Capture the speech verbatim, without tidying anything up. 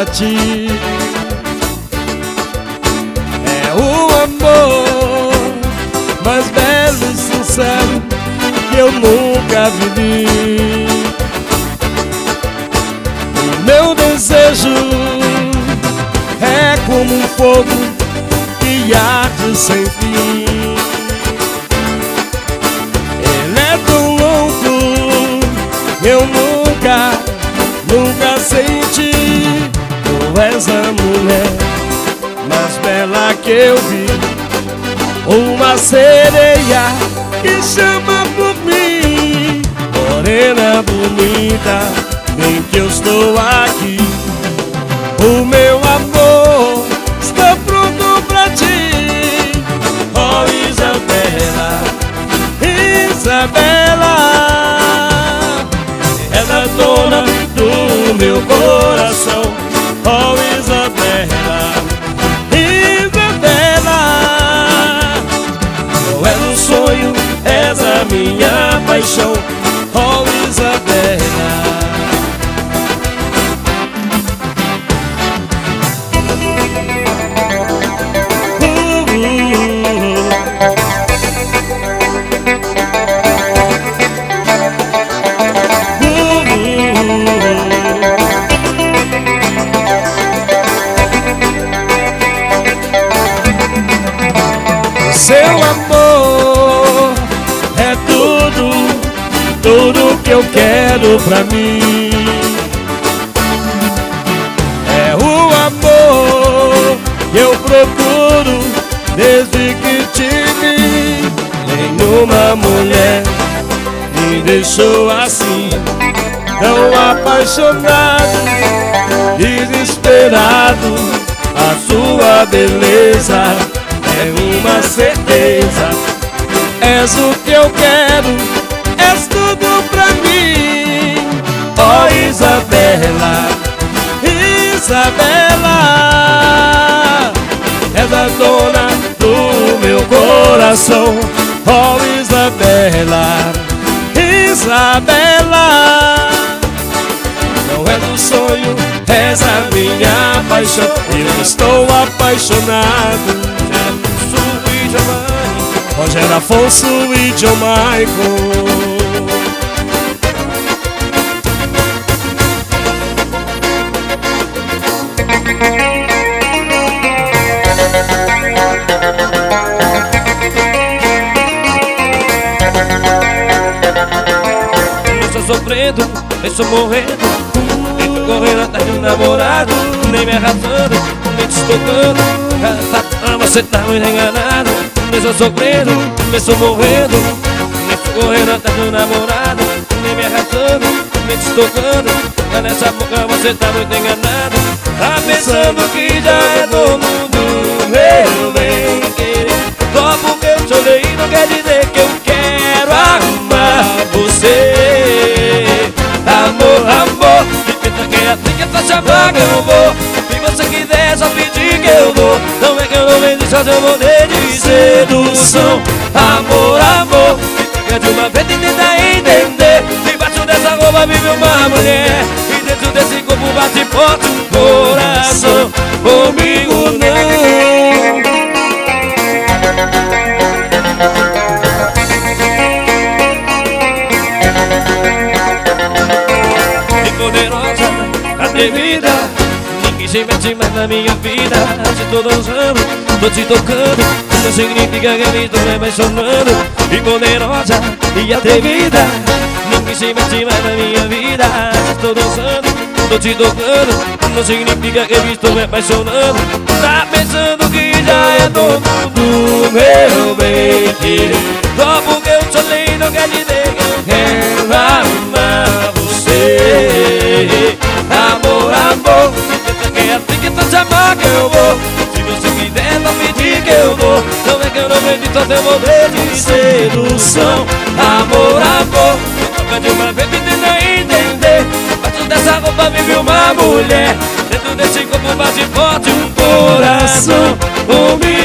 pra ti. É o amor mais belo e sincero que eu nunca vivi. O meu desejo é como um fogo que arde sem fim. Ele é tão louco, eu nunca, nunca senti. Tu és a mulher mais bela que eu vi, uma sereia que chama por mim. Morena bonita, bem que eu estou aqui. O meu amor está pronto pra ti. Oh Isabela, Isabela, és a dona do meu coração. Oh Isabela, Isabela, não és um sonho, és a minha paixão. Oh Isabela. Seu amor é tudo, tudo que eu quero pra mim. É o amor que eu procuro desde que te vi. Nenhuma mulher me deixou assim, tão apaixonado, desesperado. A sua beleza é uma certeza, és o que eu quero, és tudo pra mim. Oh Isabela, Isabela, és a dona do meu coração. Oh Isabela, Isabela, não é do sonho, és a minha paixão. Eu estou apaixonado. Rogério Afonso e John Michael. Eu estou sofrendo, eu estou morrendo, nem tô correndo atrás de um namorado, nem me arrasando, nem te tocando. Você tá muito enganado. Eu estou sofrendo, eu estou morrendo, nem tô correndo atrás de um namorado, nem me arrasando, nem te tocando. Nessa boca você tá muito enganado. Tá pensando que já é dono do meu bem querer. Só porque eu te olhei não quer dizer que eu quero amar você. Amor, amor, me pensa que é assim que tá chamando que eu vou. Se você quiser só pedir que eu dou. Não é que eu não venho só seu poder de sedução. Amor, amor, me toca de uma vez e tenta entender. Debaixo dessa roupa vive uma mulher, e dentro desse corpo bate forte um coração. Comigo não. E poderosa, atrevida, ninguém se mete mais na minha vida. Se tô dançando, tô te tocando, não significa que eu estou me apaixonando. E poderosa e atrevida, ninguém se mete mais na minha vida. Se tô dançando, tô te tocando, não significa que eu estou me apaixonando. Tá pensando que já é dono do meu bem querer. Só porque eu te olhei não quer dizer que eu quero amar você. Amor, amor, que é assim que tu chamar que eu vou. Se você quiser só pedir que eu dou. Não é que eu não acredito só teu poder de sedução. Amor, amor, me toca de uma vez e tenta entender. Debaixo dessa roupa vive uma mulher, dentro desse corpo bate forte um coração. Comigo